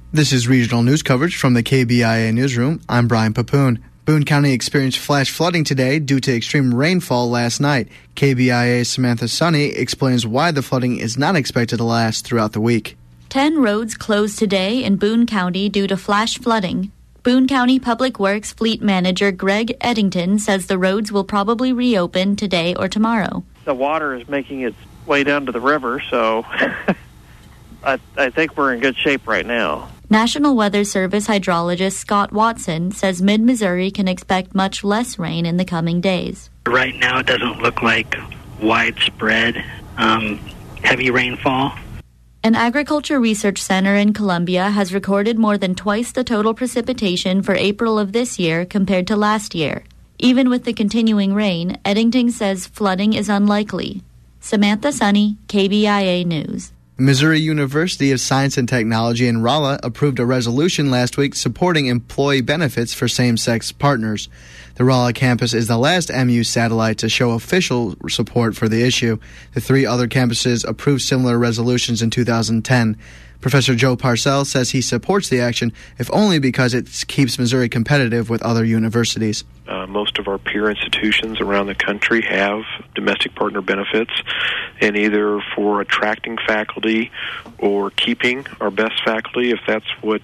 This is regional news coverage from the KBIA newsroom. I'm Brian Papoon. Boone County experienced flash flooding today due to extreme rainfall last night. KBIA's Samantha Sunny explains why the flooding is not expected to last throughout the week. 10 roads closed today in Boone County due to flash flooding. Boone County Public Works Fleet Manager Greg Eddington says the roads will probably reopen today or tomorrow. The water is making its way down to the river, so I think we're in good shape right now. National Weather Service hydrologist Scott Watson says mid-Missouri can expect much less rain in the coming days. Right now it doesn't look like widespread heavy rainfall. An agriculture research center in Columbia has recorded more than twice the total precipitation for April of this year compared to last year. Even with the continuing rain, Eddington says flooding is unlikely. Samantha Sunny, KBIA News. Missouri University of Science and Technology in Rolla approved a resolution last week supporting employee benefits for same-sex partners. The Rolla campus is the last MU satellite to show official support for the issue. The 3 other campuses approved similar resolutions in 2010. Professor Joe Parcell says he supports the action, if only because it keeps Missouri competitive with other universities. Most of our peer institutions around the country have domestic partner benefits, and either for attracting faculty or keeping our best faculty, if that's what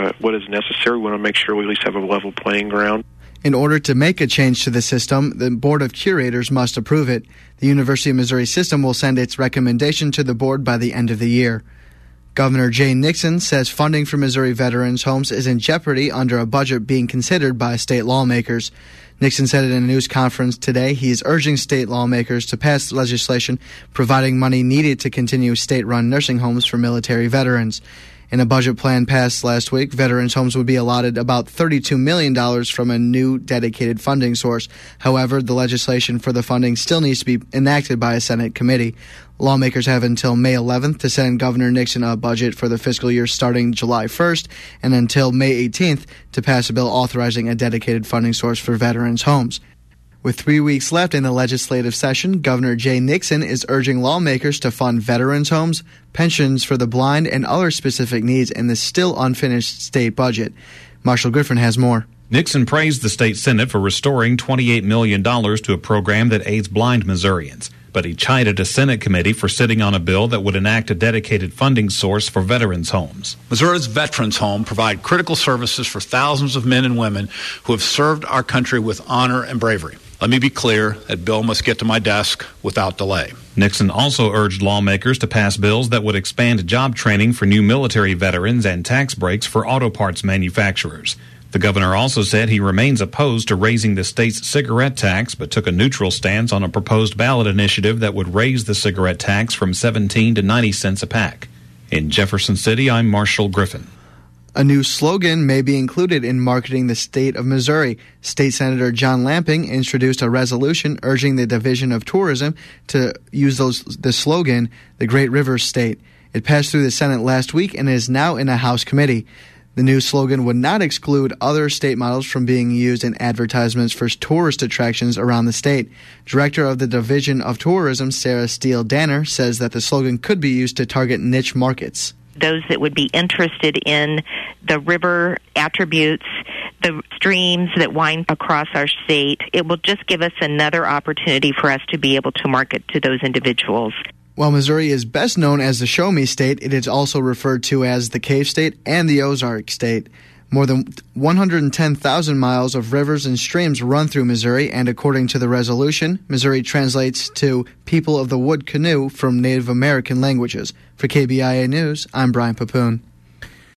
is necessary, we want to make sure we at least have a level playing ground. In order to make a change to the system, the Board of Curators must approve it. The University of Missouri system will send its recommendation to the board by the end of the year. Governor Jay Nixon says funding for Missouri veterans' homes is in jeopardy under a budget being considered by state lawmakers. Nixon said in a news conference today he is urging state lawmakers to pass legislation providing money needed to continue state-run nursing homes for military veterans. In a budget plan passed last week, veterans' homes would be allotted about $32 million from a new dedicated funding source. However, the legislation for the funding still needs to be enacted by a Senate committee. Lawmakers have until May 11th to send Governor Nixon a budget for the fiscal year starting July 1st and until May 18th to pass a bill authorizing a dedicated funding source for veterans' homes. With 3 weeks left in the legislative session, Governor Jay Nixon is urging lawmakers to fund veterans' homes, pensions for the blind, and other specific needs in the still unfinished state budget. Marshall Griffin has more. Nixon praised the state Senate for restoring $28 million to a program that aids blind Missourians. But he chided a Senate committee for sitting on a bill that would enact a dedicated funding source for veterans' homes. Missouri's Veterans Home provide critical services for thousands of men and women who have served our country with honor and bravery. Let me be clear, that bill must get to my desk without delay. Nixon also urged lawmakers to pass bills that would expand job training for new military veterans and tax breaks for auto parts manufacturers. The governor also said he remains opposed to raising the state's cigarette tax, but took a neutral stance on a proposed ballot initiative that would raise the cigarette tax from 17 to 90 cents a pack. In Jefferson City, I'm Marshall Griffin. A new slogan may be included in marketing the state of Missouri. State Senator John Lamping introduced a resolution urging the Division of Tourism to use the slogan, "The Great Rivers State." It passed through the Senate last week and is now in a House committee. The new slogan would not exclude other state models from being used in advertisements for tourist attractions around the state. Director of the Division of Tourism, Sarah Steele Danner, says that the slogan could be used to target niche markets. Those that would be interested in the river attributes, the streams that wind across our state, it will just give us another opportunity for us to be able to market to those individuals. While Missouri is best known as the Show Me State, it is also referred to as the Cave State and the Ozark State. More than 110,000 miles of rivers and streams run through Missouri, and according to the resolution, Missouri translates to People of the Wood Canoe from Native American languages. For KBIA News, I'm Brian Papoon.